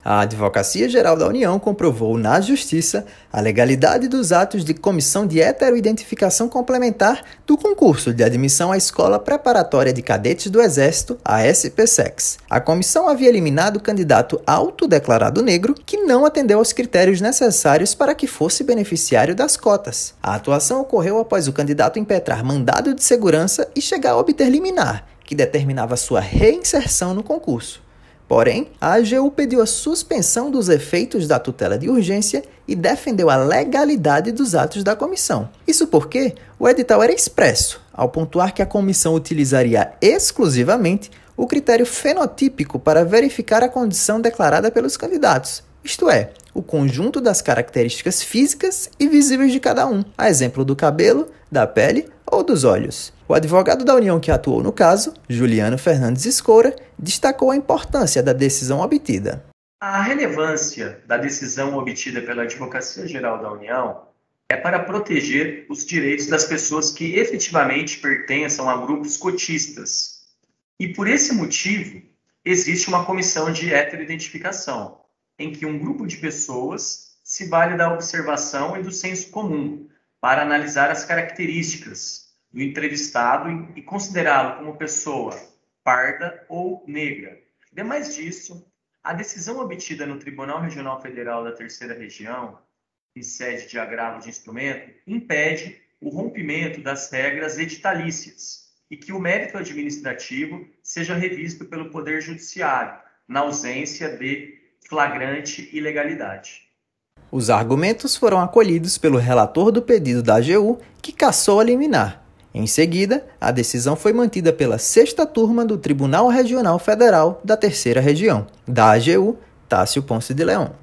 A Advocacia Geral da União comprovou na Justiça a legalidade dos atos de comissão de heteroidentificação complementar do concurso de admissão à Escola Preparatória de Cadetes do Exército, a SPSEX. A comissão havia eliminado o candidato autodeclarado negro que não atendeu aos critérios necessários para que fosse beneficiário das cotas. A atuação ocorreu após o candidato impetrar mandado de segurança e chegar a obter liminar, que determinava sua reinserção no concurso. Porém, a AGU pediu a suspensão dos efeitos da tutela de urgência e defendeu a legalidade dos atos da comissão. Isso porque o edital era expresso, ao pontuar que a comissão utilizaria exclusivamente o critério fenotípico para verificar a condição declarada pelos candidatos, isto é, o conjunto das características físicas e visíveis de cada um, a exemplo do cabelo, da pele ou dos olhos. O advogado da União que atuou no caso, Juliano Fernandes Escoura, destacou a importância da decisão obtida. A relevância da decisão obtida pela Advocacia Geral da União é para proteger os direitos das pessoas que efetivamente pertençam a grupos cotistas. E por esse motivo, existe uma comissão de heteroidentificação, em que um grupo de pessoas se vale da observação e do senso comum para analisar as características do entrevistado e considerá-lo como pessoa parda ou negra. Demais disso, a decisão obtida no Tribunal Regional Federal da Terceira Região, em sede de agravo de instrumento, impede o rompimento das regras editalícias e que o mérito administrativo seja revisto pelo Poder Judiciário, na ausência de flagrante ilegalidade. Os argumentos foram acolhidos pelo relator do pedido da AGU, que cassou a liminar. Em seguida, a decisão foi mantida pela 6ª Turma do Tribunal Regional Federal da Terceira Região, da AGU, Tássio Ponce de Leão.